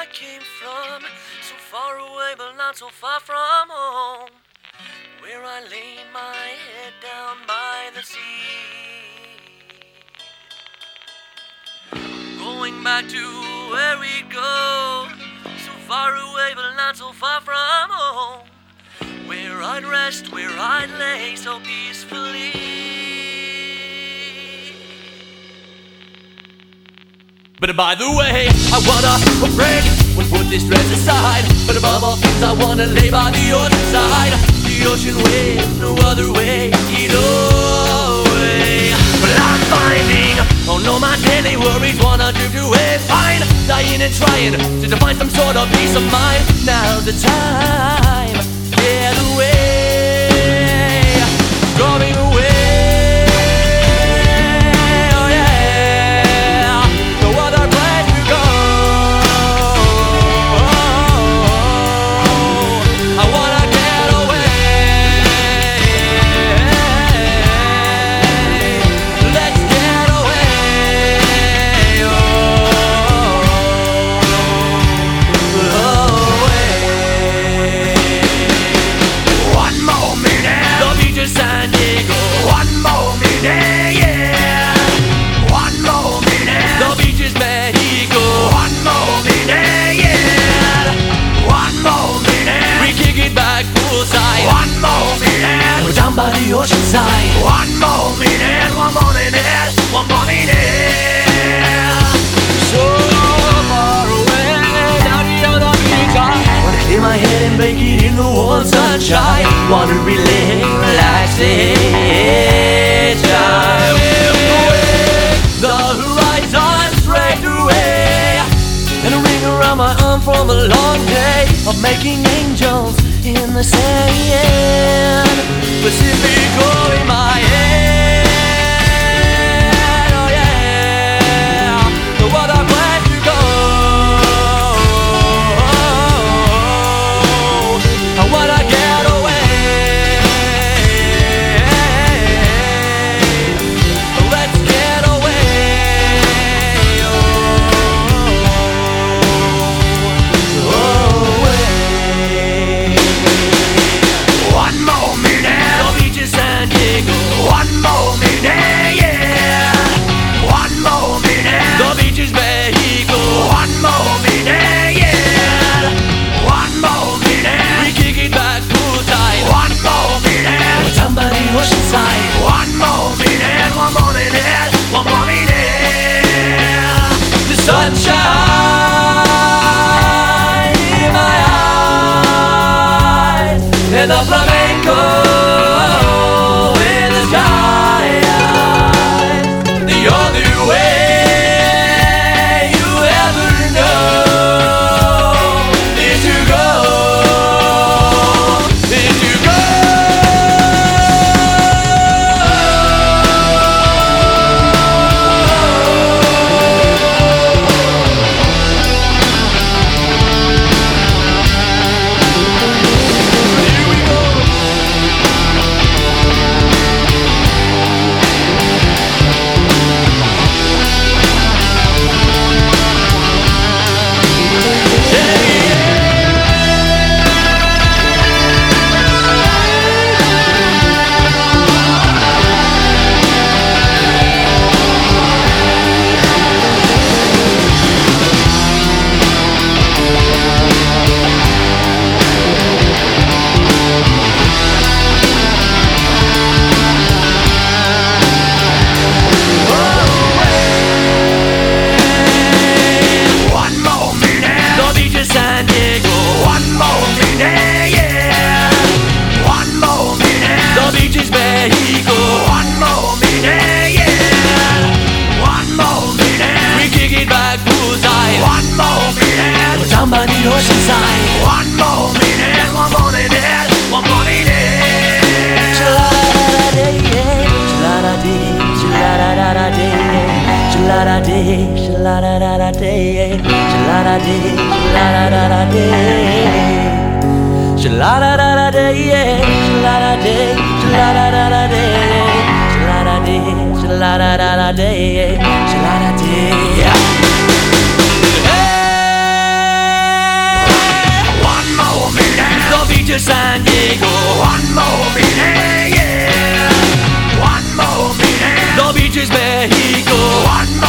came from, so far away but not so far from home, where I lay my head down by the sea. Going back to where we go, so far away but not so far from home, where I'd rest, where I'd lay so peacefully. But by the way, I wanna break and put this stress aside. But above all things, I wanna lay by the ocean side. The ocean wave, no other way, either way. But I'm finding, oh no, my daily worries wanna drift away. Fine, dying and trying to define some sort of peace of mind. Now's the time, get away, going away. By the ocean side. One more minute, one more minute. So far away, down the other beach, I wanna clear my head and bake it in the warm sunshine. Wanna relax it, the horizon straight away, and a ring around my arm from a long day of making angels in the sand. Pacifico in my head, oh yeah, what a place to go. I wanna get away, let's get away. One more minute, San Diego. One more minute, yeah. One more minute, the beach is Mexico. One more minute, yeah. One more minute, we kick it back poolside. One more minute, we're down by the ocean side. One more minute, one more minute, one more minute. The sunshine in my eyes, and the flamenco. Down by the ocean side. One more minute, one more minute, one more minute. Shalada-da-da-day, shalada-da-da-day, shalada-day, shalada-da-da-day, shalada-da-da-day, shalada-day, shalada-da-da-day, shalada-day, shalada-da-day, shalada-day. of San Diego. One more minute, yeah. One more minute. The beach is Mexico. One more